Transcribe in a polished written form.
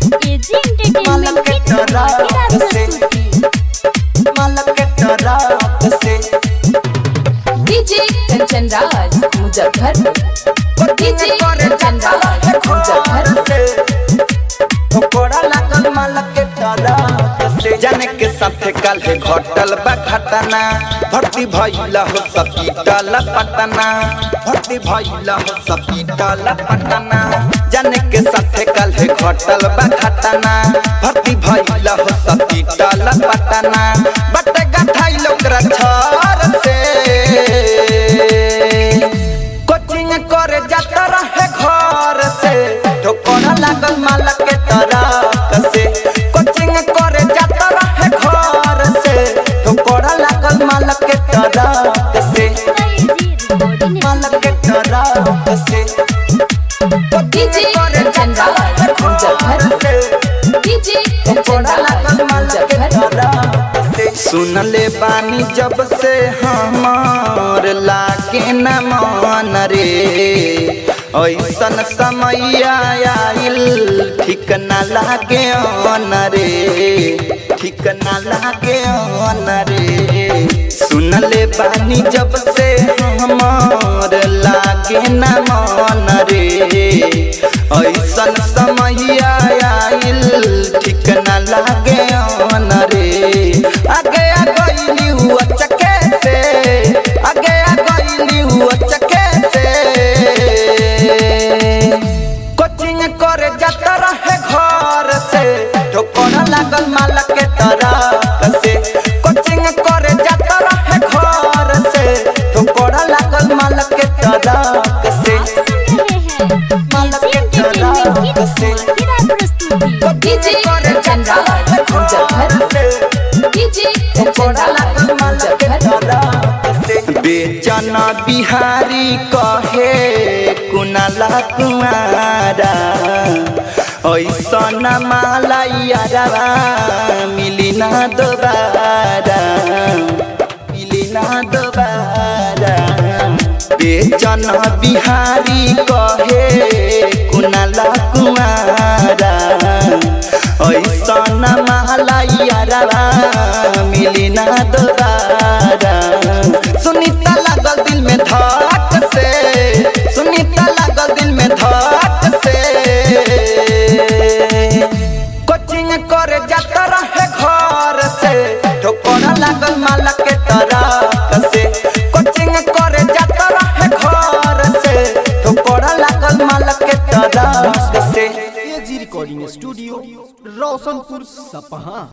AG entertainment की धमाकेदार प्रस्तुति। डीजे कंचन राज मुजफ्फरपुर। डीजे कंचन राज मुजफ्फरपुर। जाने के साथे कल घटल बा घटना भर्ती भइला हो सपीटल पटना भर्ती भइला हो सपीटल पटना जाने के साथे कल घटल बा घटना भर्ती भइला हो सपीटल पटना बट गठाई लोकरा छर से कोचिंग करे जाता रहे घर से ठोकरा लागल माला के तरफ से कोचिंग करे जाता रहे घर से ठोकरा लागल माला के तरफ से माला के तरफ से डीजे कंचन राज मुजफ्फरपुर। डीजे कंचन राज मुजफ्फरपुर। सुन ले बानी जब से हमार लागे न मन रे ऐसन समय आइल ठीक न लागे अन रे ठीक न लागे अन रे सुन ले बानी जब से हमार लागे न मन रे ऐसन समय आइल ठीक न लागे अन रे आगे आ गइली हुआ चके से आगे आ गइली हुआ चके से कोचिंग करे जाता रहे घर से ठोकरा लागल माला के तरफ से कोचिंग करे जाता रहे घर से ठोकरा लागल माला के तरफ से माला के तरफ से डीजे कंचन राज मुजफ्फरपुर। डीजे कंचन राज मुजफ्फरपुर। बेचन बिहारी कहे कुनाला कुमारा ऐसन माला यारा मिली ना दोबारा मिली ना दोबारा बेचन बिहारी कहे कुनाला कुमारा ऐसन माला यारा मिली ना दोबारा सुनीता लागल दिल में धक से सुनीता लागल दिल में धक से कोचिंग करे जाता रहे घर से ठोकरा लागल माला के तरफ से कोचिंग करे जाता रहे घर से ठोकरा लागल माला के तरफ से एजी रिकॉर्डिंग स्टूडियो रोशनपुर सपहा।